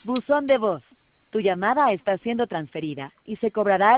Buzón de voz. Tu llamada está siendo transferida y se cobrará